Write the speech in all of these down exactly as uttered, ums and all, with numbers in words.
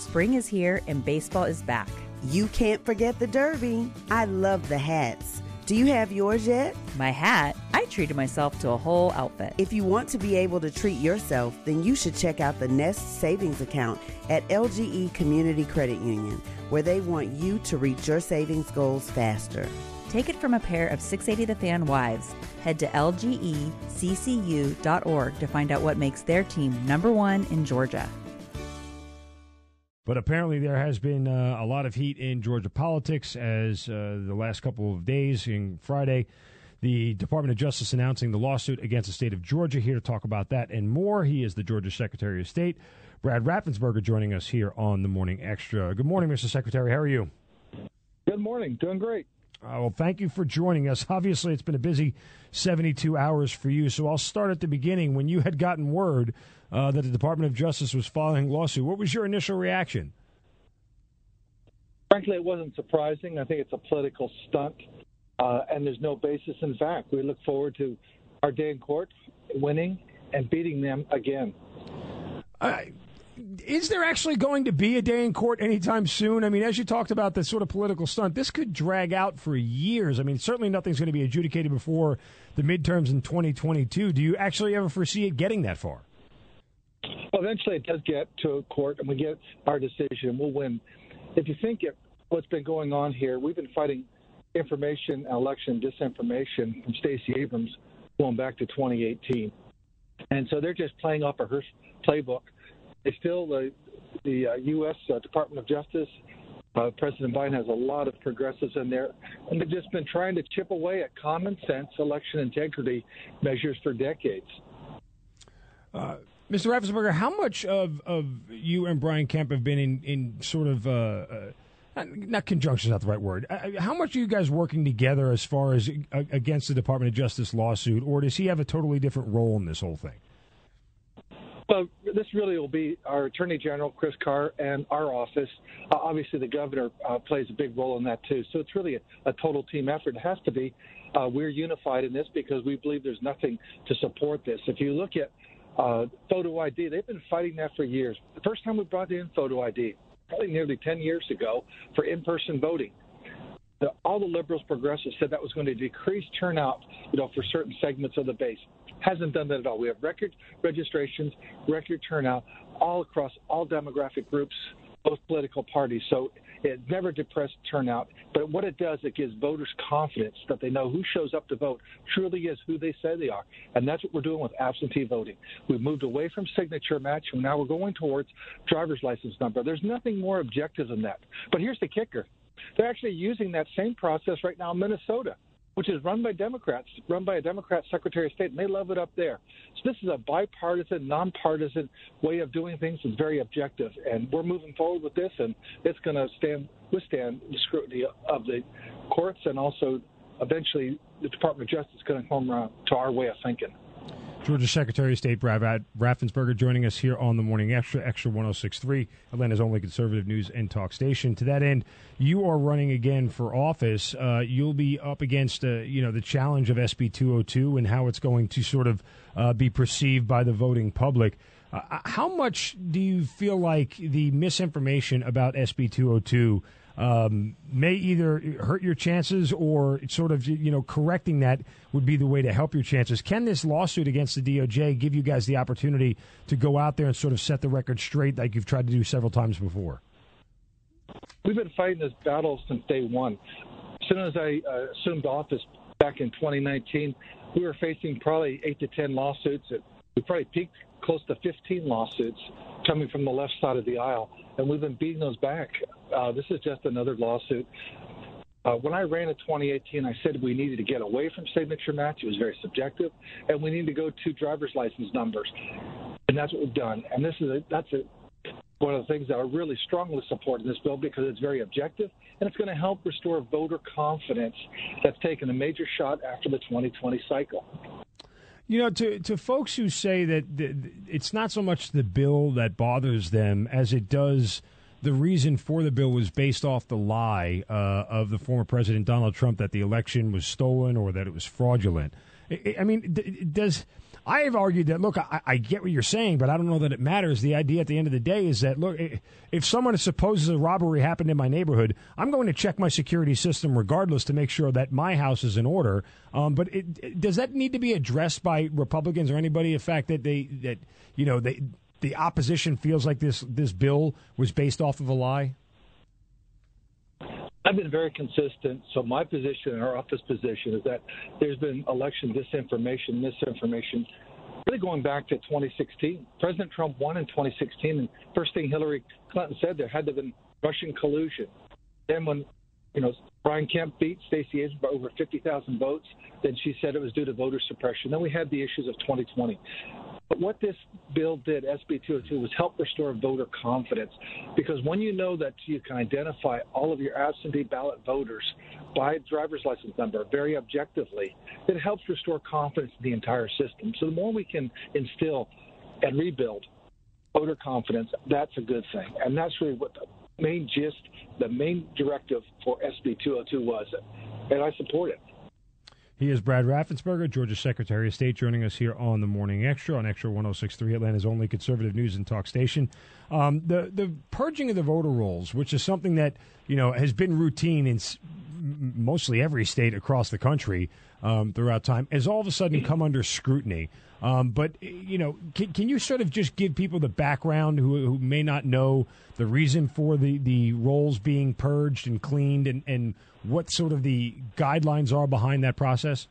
Spring is here and baseball is back. You can't forget the Derby. I love the hats. Do you have yours yet? My hat? I treated myself to a whole outfit. If you want to be able to treat yourself, then you should check out the Nest Savings Account at L G E Community Credit Union, where they want you to reach your savings goals faster. Take it from a pair of six eighty The Fan wives. Head to L G E C C U dot org to find out what makes their team number one in Georgia. But apparently there has been uh, a lot of heat in Georgia politics as uh, the last couple of days, in Friday, the Department of Justice announcing the lawsuit against the state of Georgia. Here to talk about that and more, he is the Georgia Secretary of State, Brad Raffensperger, joining us here on the Morning Extra. Good morning, Mister Secretary. How are you? Good morning. Doing great. Uh, well, thank you for joining us. Obviously, it's been a busy seventy-two hours for you, so I'll start at the beginning. When you had gotten word uh, that the Department of Justice was filing a lawsuit, what was your initial reaction? Frankly, it wasn't surprising. I think it's a political stunt, uh, and there's no basis in fact. We look forward to our day in court, winning, and beating them again. Uh, Is there actually going to be a day in court anytime soon? I mean, as you talked about the sort of political stunt, this could drag out for years. I mean, certainly nothing's going to be adjudicated before the midterms in twenty twenty-two. Do you actually ever foresee it getting that far? Well, eventually it does get to a court, and we get our decision. We'll win. If you think of what's been going on here, we've been fighting information, election disinformation from Stacey Abrams going back to twenty eighteen. And so they're just playing off of her playbook. They still, the, the uh, U S Uh, Department of Justice, uh, President Biden has a lot of progressives in there, and they've just been trying to chip away at common sense election integrity measures for decades. Uh, Mister Raffensperger, how much of, of you and Brian Kemp have been in, in sort of, uh, uh, not, not conjunction is not the right word, uh, how much are you guys working together as far as uh, against the Department of Justice lawsuit, or does he have a totally different role in this whole thing? Well, this really will be our Attorney General, Chris Carr, and our office. Uh, obviously, the governor uh, plays a big role in that, too. So it's really a, a total team effort. It has to be. Uh, we're unified in this because we believe there's nothing to support this. If you look at uh, photo I D, they've been fighting that for years. The first time we brought in photo I D, probably nearly ten years ago, for in-person voting. The, all the liberals, progressives said that was going to decrease turnout, you know, for certain segments of the base. Hasn't done that at all. We have record registrations, record turnout, all across all demographic groups, both political parties. So it never depressed turnout. But what it does, it gives voters confidence that they know who shows up to vote truly is who they say they are. And that's what we're doing with absentee voting. We've moved away from signature match, and now we're going towards driver's license number. There's nothing more objective than that. But here's the kicker. They're actually using that same process right now in Minnesota, which is run by Democrats, run by a Democrat Secretary of State, and they love it up there. So this is a bipartisan, nonpartisan way of doing things. It's very objective, and we're moving forward with this, and it's going to stand withstand the scrutiny of the courts, and also eventually the Department of Justice is going to come around to our way of thinking. Georgia Secretary of State Brad Raffensperger joining us here on the Morning Extra, Extra one oh six point three, Atlanta's only conservative news and talk station. To that end, you are running again for office. Uh, you'll be up against, uh, you know, the challenge of S B two oh two and how it's going to sort of uh, be perceived by the voting public. Uh, how much do you feel like the misinformation about S B two oh two um, may either hurt your chances or sort of, you know, correcting that would be the way to help your chances? Can this lawsuit against the D O J give you guys the opportunity to go out there and sort of set the record straight like you've tried to do several times before? We've been fighting this battle since day one. As soon as I uh, assumed office back in twenty nineteen, we were facing probably eight to ten lawsuits. We probably peaked close to fifteen lawsuits coming from the left side of the aisle, and we've been beating those back. Uh, this is just another lawsuit. Uh, when I ran in twenty eighteen, I said we needed to get away from signature match. It was very subjective, and we need to go to driver's license numbers, and that's what we've done. And this is a, that's a, one of the things that I really strongly support in this bill because it's very objective, and it's going to help restore voter confidence that's taken a major shot after the twenty twenty cycle. You know, to to folks who say that the, it's not so much the bill that bothers them as it does the reason for the bill was based off the lie uh, of the former President Donald Trump that the election was stolen or that it was fraudulent. I, I mean, does I have argued that, look, I, I get what you're saying, but I don't know that it matters. The idea at the end of the day is that, look, if someone supposes a robbery happened in my neighborhood, I'm going to check my security system regardless to make sure that my house is in order. Um, but it, does that need to be addressed by Republicans or anybody, the fact that they, that, you know, they, the opposition feels like this, this bill was based off of a lie? I've been very consistent. So my position and our office position is that there's been election disinformation, misinformation, really going back to twenty sixteen. President Trump won in twenty sixteen, and first thing Hillary Clinton said, there had to have been Russian collusion. Then when, you know, Brian Kemp beat Stacey Abrams by over fifty thousand votes, then she said it was due to voter suppression. Then we had the issues of twenty twenty. But what this bill did, S B two oh two, was help restore voter confidence. Because when you know that you can identify all of your absentee ballot voters by driver's license number very objectively, it helps restore confidence in the entire system. So the more we can instill and rebuild voter confidence, that's a good thing. And that's really what the main gist, the main directive for S B two oh two was. And I support it. He is Brad Raffensperger, Georgia Secretary of State, joining us here on the Morning Extra on Extra one oh six point three, Atlanta's only conservative news and talk station. Um, the the purging of the voter rolls, which is something that, you know, has been routine in s- mostly every state across the country um, throughout time, has all of a sudden come under scrutiny. Um, but, you know, can, can you sort of just give people the background who, who may not know the reason for the, the rolls being purged and cleaned and, and what sort of the guidelines are behind that process?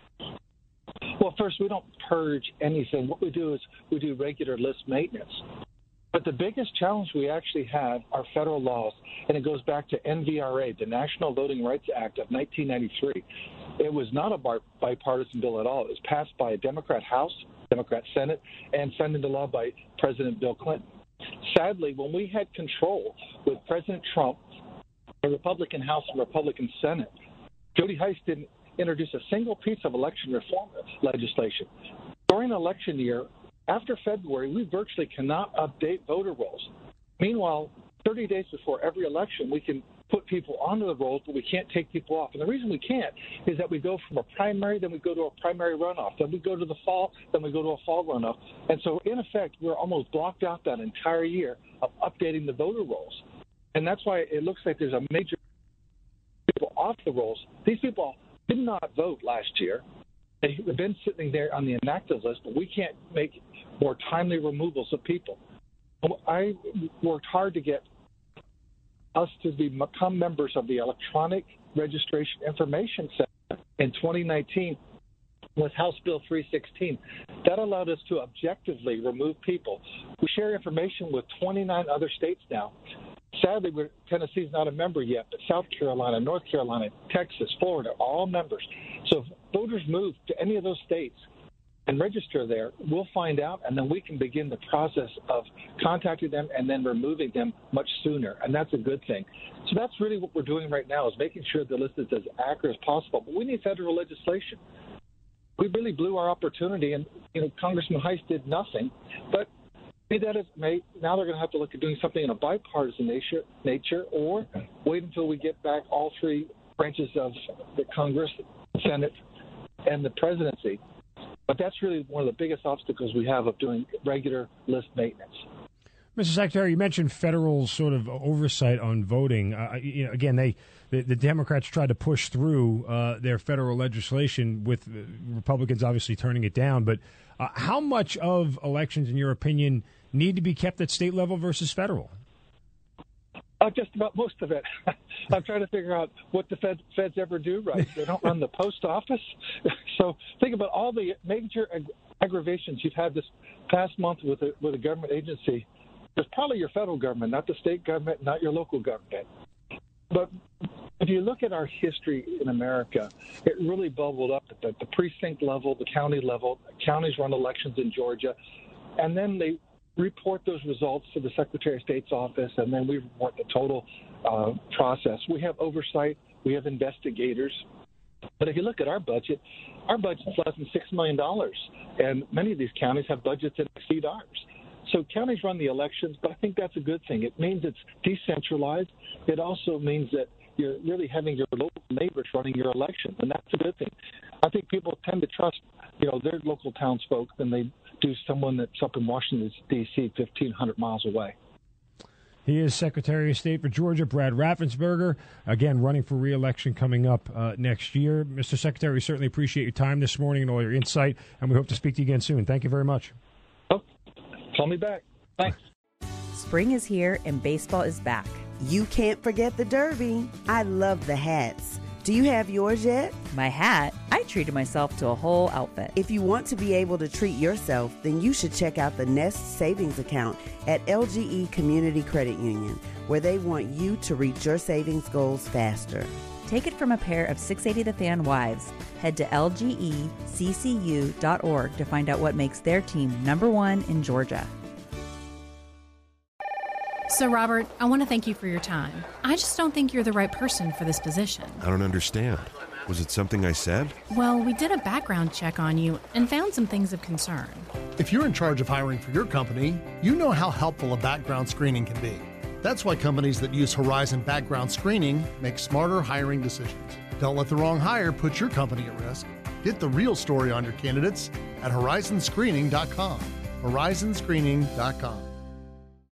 Well, first, we don't purge anything. What we do is we do regular list maintenance. But the biggest challenge we actually have are federal laws, and it goes back to N V R A, the National Voting Rights Act of nineteen ninety-three. It was not a bipartisan bill at all. It was passed by a Democrat House, Democrat Senate, and signed into law by President Bill Clinton. Sadly, when we had control with President Trump, the Republican House and Republican Senate, Jody Hice didn't introduce a single piece of election reform legislation. During an election year, after February, we virtually cannot update voter rolls. Meanwhile, thirty days before every election, we can put people onto the rolls, but we can't take people off. And the reason we can't is that we go from a primary, then we go to a primary runoff, then we go to the fall, then we go to a fall runoff. And so, in effect, we're almost blocked out that entire year of updating the voter rolls. And that's why it looks like there's a major people off the rolls. These people did not vote last year. They've been sitting there on the inactive list, but we can't make more timely removals of people. I worked hard to get us to become members of the Electronic Registration Information Center in twenty nineteen with House Bill three sixteen. That allowed us to objectively remove people. We share information with twenty-nine other states now. Sadly, we're, Tennessee's not a member yet, but South Carolina, North Carolina, Texas, Florida are all members. So if voters move to any of those states and register there, we'll find out, and then we can begin the process of contacting them and then removing them much sooner, and that's a good thing. So that's really what we're doing right now, is making sure the list is as accurate as possible. But we need federal legislation. We really blew our opportunity, and you know, Congressman Hice did nothing. But be that as it may, now they're going to have to look at doing something in a bipartisan nature, nature, or wait until we get back all three branches of the Congress, Senate, and the presidency. But that's really one of the biggest obstacles we have of doing regular list maintenance. Mister Secretary, you mentioned federal sort of oversight on voting. Uh, you know, again, they the, the Democrats tried to push through uh, their federal legislation, with Republicans obviously turning it down. But uh, how much of elections, in your opinion, need to be kept at state level versus federal? Uh, just about most of it. I'm trying to figure out what the Fed, feds ever do right. They don't run the post office. So think about all the major ag- aggravations you've had this past month with a, with a government agency. It's probably your federal government, not the state government, not your local government. But if you look at our history in America, it really bubbled up at the, the precinct level, the county level. Counties run elections in Georgia, and then they report those results to the Secretary of State's office, and then we report the total uh, process. We have oversight. We have investigators. But if you look at our budget, our budget's less than six million dollars, and many of these counties have budgets that exceed ours. So counties run the elections, but I think that's a good thing. It means it's decentralized. It also means that you're really having your local neighbors running your elections, and that's a good thing. I think people tend to trust you know, their local townsfolk than they do someone that's up in Washington, D C, fifteen hundred miles away. He is Secretary of State for Georgia, Brad Raffensperger, again, running for re-election coming up uh, next year. Mister Secretary, we certainly appreciate your time this morning and all your insight, and we hope to speak to you again soon. Thank you very much. Oh, call me back. Thanks. Spring is here and baseball is back. You can't forget the Derby. I love the hats. Do you have yours yet? My hat, I treated myself to a whole outfit. If you want to be able to treat yourself, then you should check out the Nest Savings Account at L G E Community Credit Union, where they want you to reach your savings goals faster. Take it from a pair of six eighty The Fan wives. Head to L G E C C U dot org to find out what makes their team number one in Georgia. So, Robert, I want to thank you for your time. I just don't think you're the right person for this position. I don't understand. Was it something I said? Well, we did a background check on you and found some things of concern. If you're in charge of hiring for your company, you know how helpful a background screening can be. That's why companies that use Horizon Background Screening make smarter hiring decisions. Don't let the wrong hire put your company at risk. Get the real story on your candidates at horizon screening dot com. horizon screening dot com.